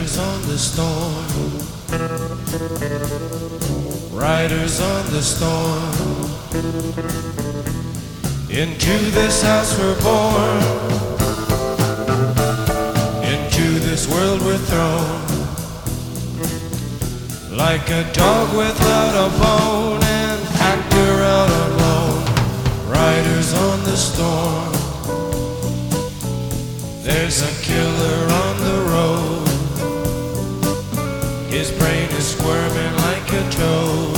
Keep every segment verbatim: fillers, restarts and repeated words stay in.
Riders on the storm, riders on the storm. Into this house we're born, into this world we're thrown. Like a dog without a bone, an actor out on loan. Riders on the storm. There's a killer on the road. His brain is squirming like a toad.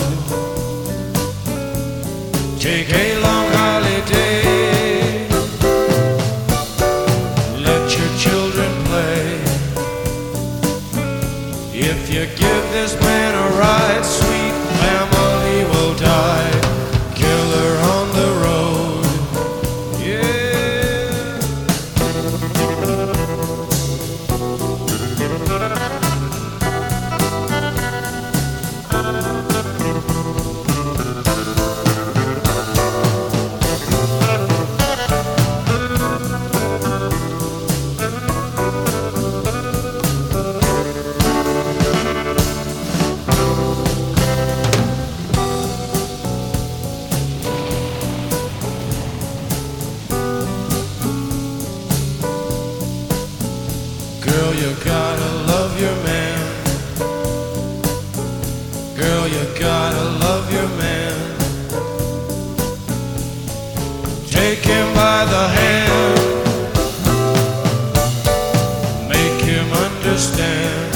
Take a long holiday. Let your children play. If you give this man a ride, sweet family will die. Killer on the road, yeah. Girl, you gotta love your man. Girl, you gotta love your man. Take him by the hand. Make him understand.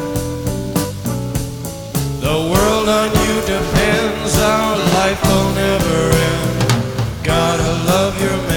The world on you depends. Our life will never end. Gotta love your man.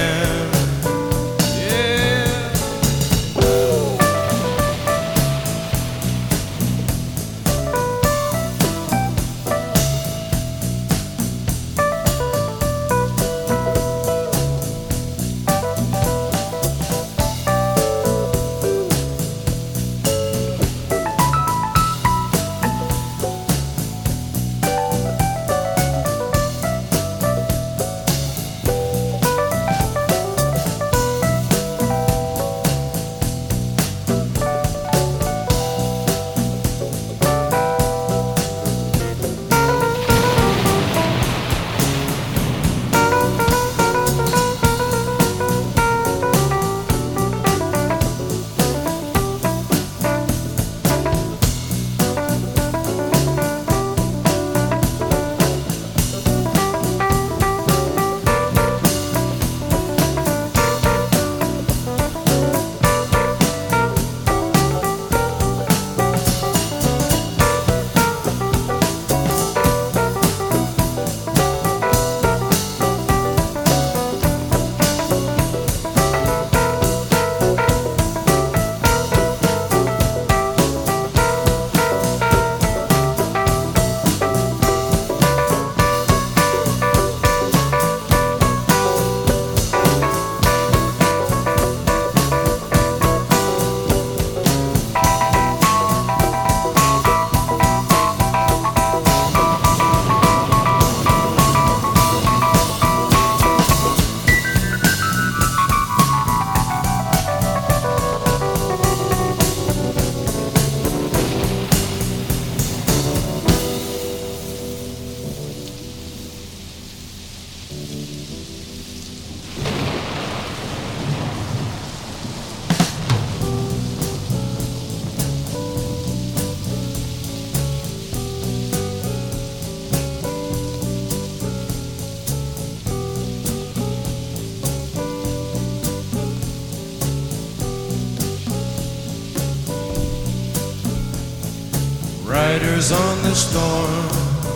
Riders on the storm,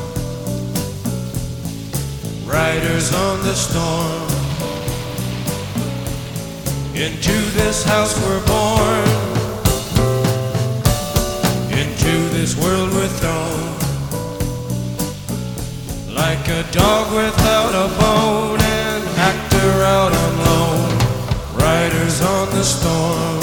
riders on the storm. Into this house we're born, into this world we're thrown. Like a dog without a bone, an actor out on loan. Riders on the storm.